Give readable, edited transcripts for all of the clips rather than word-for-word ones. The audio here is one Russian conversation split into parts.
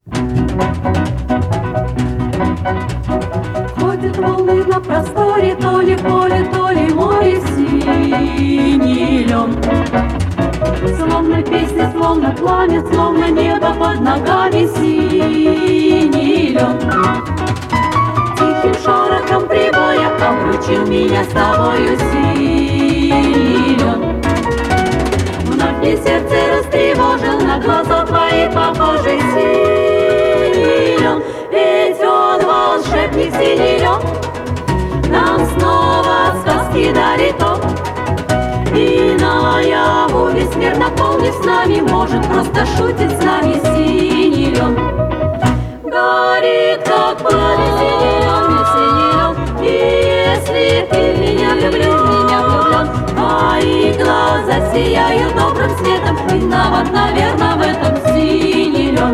Ходят волны на просторе, то ли поле, то ли море, синий лен. Словно песня, словно пламя, словно небо под ногами, синий лен. Тихим шорохом прибоя обручил меня с тобою, синий лен. Вновь мне сердце растревожил, на глаза твои похожий, синий лен. Ведь он волшебник, синий лен, нам снова сказки дарит он. И наяву весь мир наполнив с нами, может, просто шутит с нами, синий лен. Горит, как пламя, синий лен, и если ты в меня влюблен, твои глаза сияют добрым светом, виноват, наверное, в этом синий лен.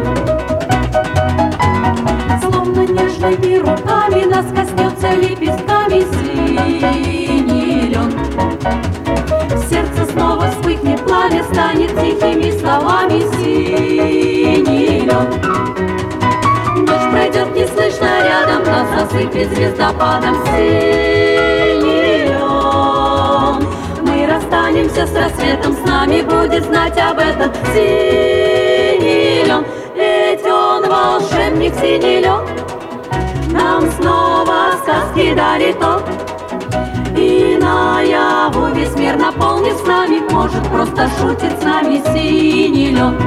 Словно нежными руками нас коснется лепестками, синий лен. Сердце снова вспыхнет пламя, станет тихими словами, синий лен. Ночь пройдет неслышно рядом, нас засыпет звездопадом, синий лен. Мы расстанемся с рассветом, с нами будет знать об этом синий лен. Ведь он волшебник, синий лен, нам снова сказки дарит он. И наяву весь мир наполнив с нами, может, просто шутит с нами, синий лен.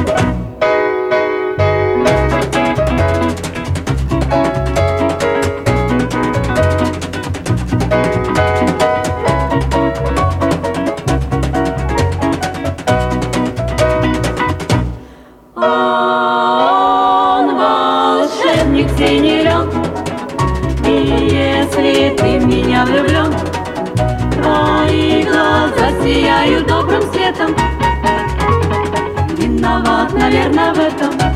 Он волшебник, синий лен, и если ты в меня влюблен, твои глаза сияют добрым светом, виноват, наверное, в этом